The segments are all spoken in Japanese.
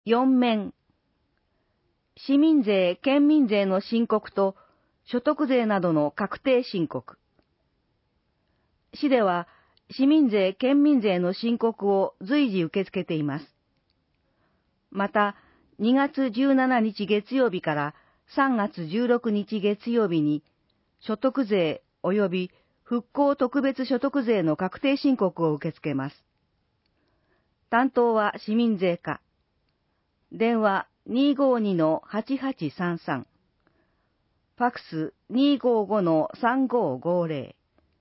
4面。市民税、県民税の申告と所得税などの確定申告。市では市民税、県民税の申告を随時受け付けています。また、2月17日月曜日から3月16日月曜日に所得税及び復興特別所得税の確定申告を受け付けます。担当は市民税課。電話252-8833。ファックス255-3550。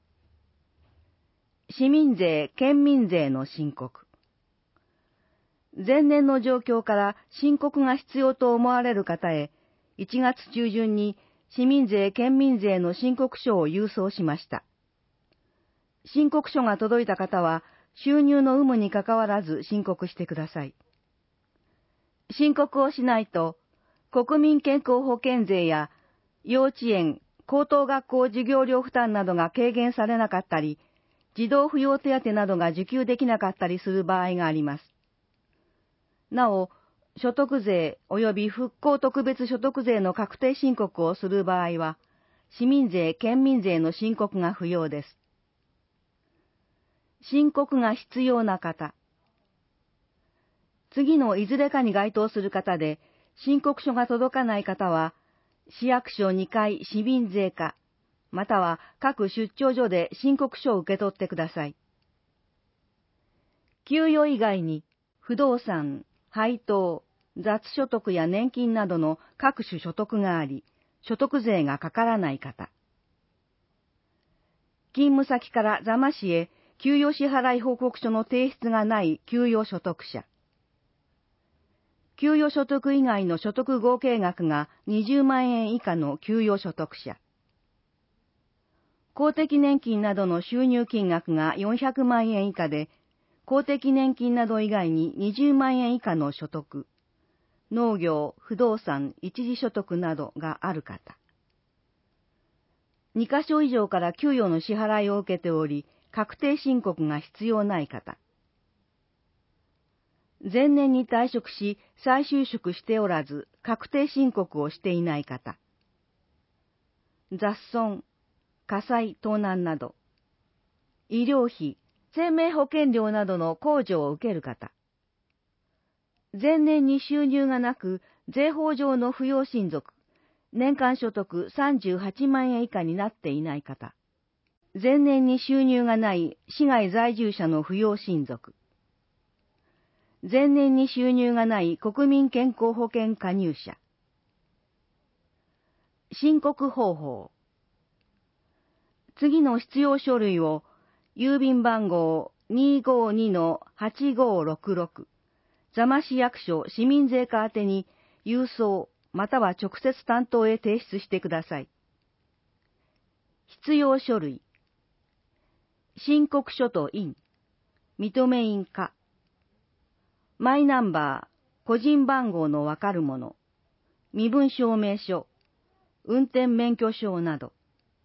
市民税、県民税の申告。前年の状況から申告が必要と思われる方へ、1月中旬に市民税、県民税の申告書を郵送しました。申告書が届いた方は、収入の有無にかかわらず申告してください。申告をしないと、国民健康保険税や幼稚園、高等学校授業料負担などが軽減されなかったり、児童扶養手当などが受給できなかったりする場合があります。なお、所得税及び復興特別所得税の確定申告をする場合は、市民税、県民税の申告が不要です。申告が必要な方。次のいずれかに該当する方で、申告書が届かない方は、市役所2階市民税課、または各出張所で申告書を受け取ってください。給与以外に、不動産、配当、雑所得や年金などの各種所得があり、所得税がかからない方。勤務先から座間市へ給与支払い報告書の提出がない給与所得者。給与所得以外の所得合計額が20万円以下の給与所得者。公的年金などの収入金額が400万円以下で、公的年金など以外に20万円以下の所得、農業、不動産、一時所得などがある方。2カ所以上から給与の支払いを受けており、確定申告が必要ない方。前年に退職し、再就職しておらず、確定申告をしていない方。雑損、火災、盗難など。医療費、生命保険料などの控除を受ける方。前年に収入がなく、税法上の扶養親族、年間所得38万円以下になっていない方。前年に収入がない市外在住者の扶養親族。前年に収入がない国民健康保険加入者。申告方法。次の必要書類を郵便番号 252-8566 座間市役所市民税課宛てに郵送または直接担当へ提出してください。必要書類。申告書と印、認め印か。マイナンバー、個人番号のわかるもの、身分証明書、運転免許証など。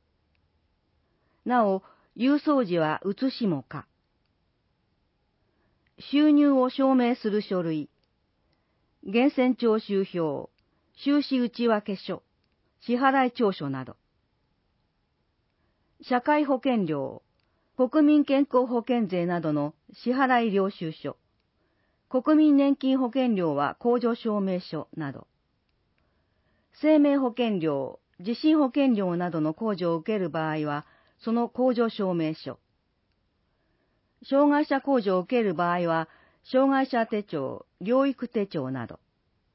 なお、郵送時は写しもか。収入を証明する書類、源泉徴収票、収支内訳書、支払い調書など。社会保険料、国民健康保険税などの支払い領収書、国民年金保険料は控除証明書など。生命保険料、地震保険料などの控除を受ける場合は、その控除証明書。障害者控除を受ける場合は、障害者手帳、療育手帳など。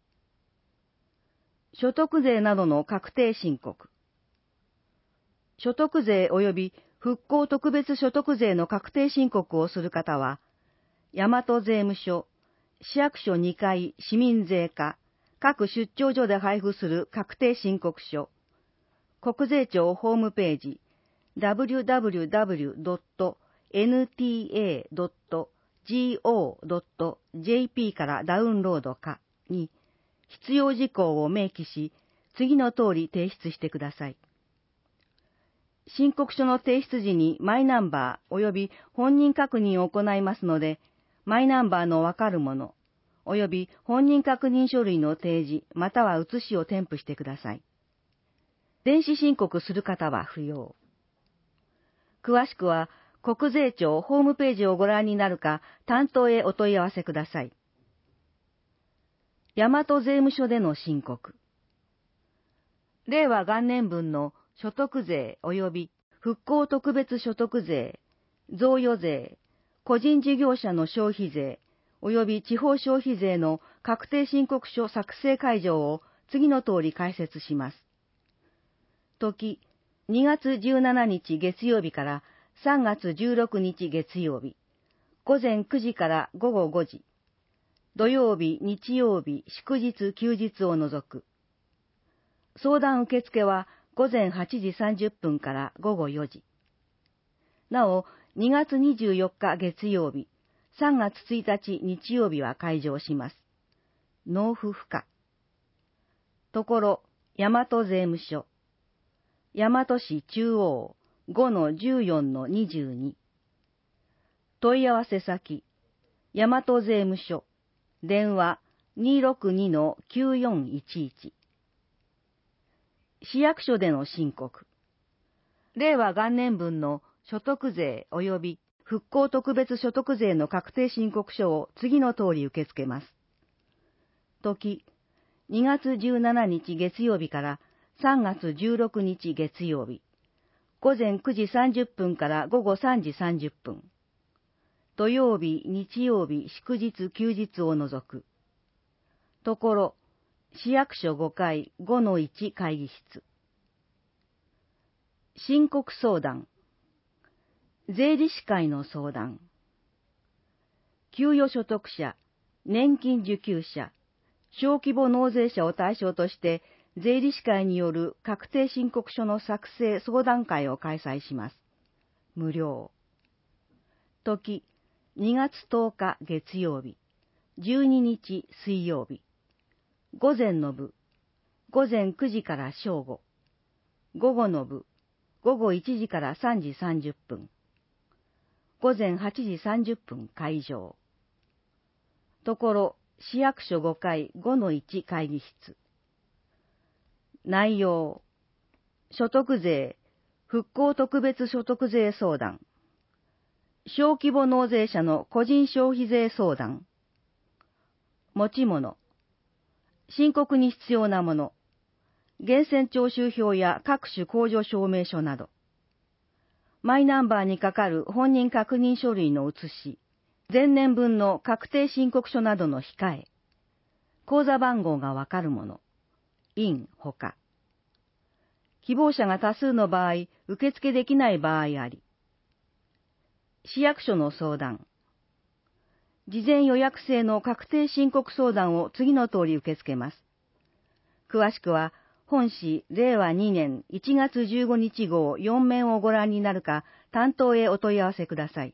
所得税などの確定申告。所得税及び復興特別所得税の確定申告をする方は、大和税務署、市役所2階市民税課、各出張所で配布する確定申告書、国税庁ホームページ、www.nta.go.jp からダウンロードかに必要事項を明記し、次の通り提出してください。申告書の提出時にマイナンバー及び本人確認を行いますので、マイナンバーのわかるもの、 及び本人確認書類の提示または写しを添付してください。電子申告する方は不要。詳しくは国税庁ホームページをご覧になるか担当へお問い合わせください。大和税務署での申告。令和元年分の所得税及び復興特別所得税、贈与税、個人事業者の消費税及び地方消費税の確定申告書作成会場を次の通り解説します。時、2月17日月曜日から3月16日月曜日、午前9時から午後5時、土曜日、日曜日、祝日、休日を除く。相談受付は午前8時30分から午後4時。なお、2月24日月曜日、3月1日日曜日は開場します。納付不可。ところ、大和税務署。大和市中央 5-14-22。問い合わせ先、大和税務署。電話 262-9411。市役所での申告。令和元年分の所得税及び復興特別所得税の確定申告書を次の通り受け付けます。時、2月17日月曜日から3月16日月曜日、午前9時30分から午後3時30分。土曜日、日曜日、祝日、休日を除く。ところ、市役所5階 5-1 会議室。申告相談。税理士会の相談。給与所得者、年金受給者、小規模納税者を対象として税理士会による確定申告書の作成相談会を開催します。無料。時、2月10日月曜日、12日水曜日。午前の部、午前9時から正午。午後の部、午後1時から3時30分。午前8時30分開場。ところ、市役所5階 5-1 会議室。内容、所得税、復興特別所得税相談。小規模納税者の個人消費税相談。持ち物。申告に必要なもの。源泉徴収票や各種控除証明書など。マイナンバーにかかる本人確認書類の写し。前年分の確定申告書などの控え。口座番号がわかるもの。印ほか。希望者が多数の場合、受付できない場合あり。市役所の相談。事前予約制の確定申告相談を次の通り受け付けます。詳しくは、本市令和2年1月15日号4面をご覧になるか、担当へお問い合わせください。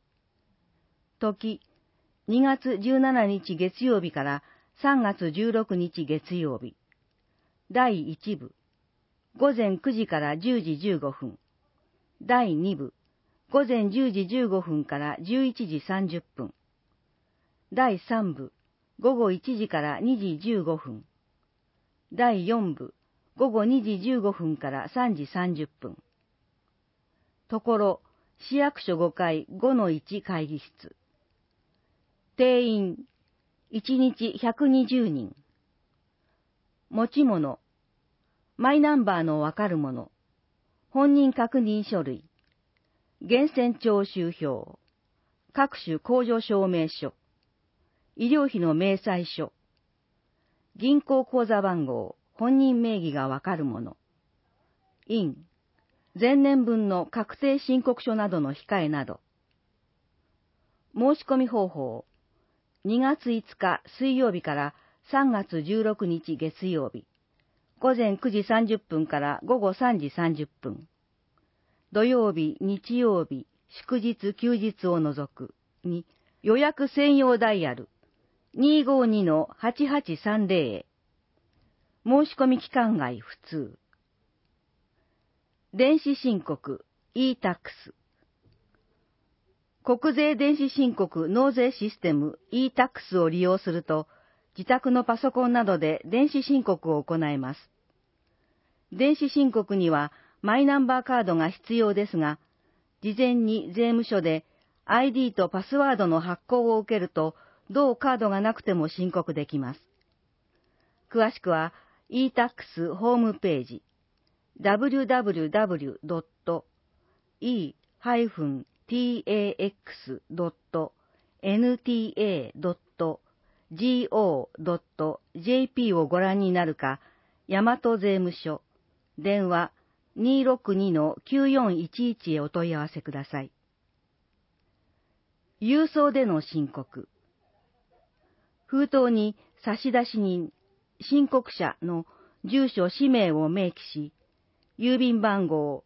時、2月17日月曜日から3月16日月曜日。第1部、午前9時から10時15分。第2部、午前10時15分から11時30分。第3部、午後1時から2時15分。第4部、午後2時15分から3時30分。ところ、市役所5階 5-1 会議室。定員、1日120人。持ち物、マイナンバーのわかるもの。本人確認書類。源泉徴収票。各種控除証明書。医療費の明細書。銀行口座番号、本人名義がわかるもの。印、前年分の確定申告書などの控えなど。申し込み方法。2月5日水曜日から3月16日月曜日。午前9時30分から午後3時30分。土曜日、日曜日、祝日、休日を除く。に、予約専用ダイヤル。252-8830へ。申し込み期間外普通。電子申告 e-tax。 国税電子申告納税システム e-tax を利用すると、自宅のパソコンなどで電子申告を行えます。電子申告にはマイナンバーカードが必要ですが、事前に税務署で ID とパスワードの発行を受けると、同カードがなくても申告できます。詳しくは e-tax ホームページ www.e-tax.nta.go.jp をご覧になるか、大和税務署、電話 262-9411 へお問い合わせください。郵送での申告。封筒に差出人、申告者の住所氏名を明記し、郵便番号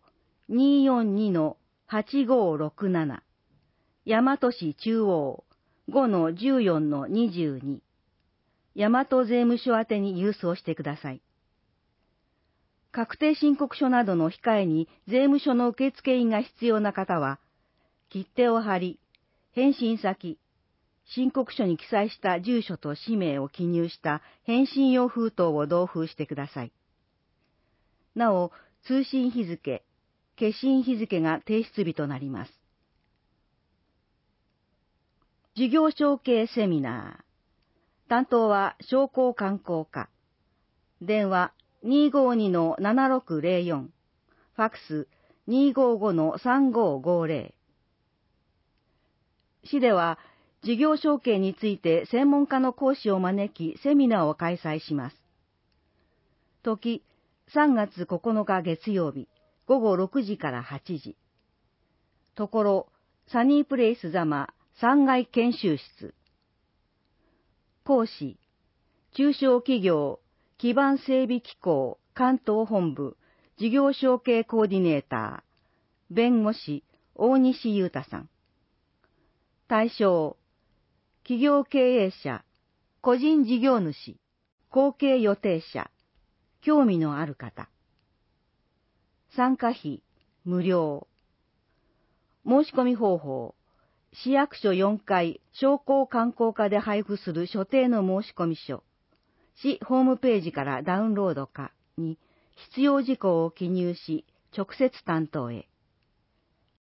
242-8567、大和市中央 5-14-22、大和税務署宛てに郵送してください。確定申告書などの控えに税務署の受付印が必要な方は、切手を貼り、返信先、申告書に記載した住所と氏名を記入した返信用封筒を同封してください。なお、通信日付、消印日付が提出日となります。事業承継セミナー。担当は商工観光課。電話 252-7604。ファックス 255-3550。市では、事業承継について専門家の講師を招きセミナーを開催します。時、3月9日月曜日、午後6時から8時。ところ、サニープレイス座間3階研修室。講師、中小企業基盤整備機構関東本部事業承継コーディネーター、弁護士大西裕太さん。対象、企業経営者、個人事業主、後継予定者、興味のある方。参加費、無料。申し込み方法、市役所4階商工観光課で配布する所定の申し込み書、市ホームページからダウンロードかに必要事項を記入し、直接担当へ。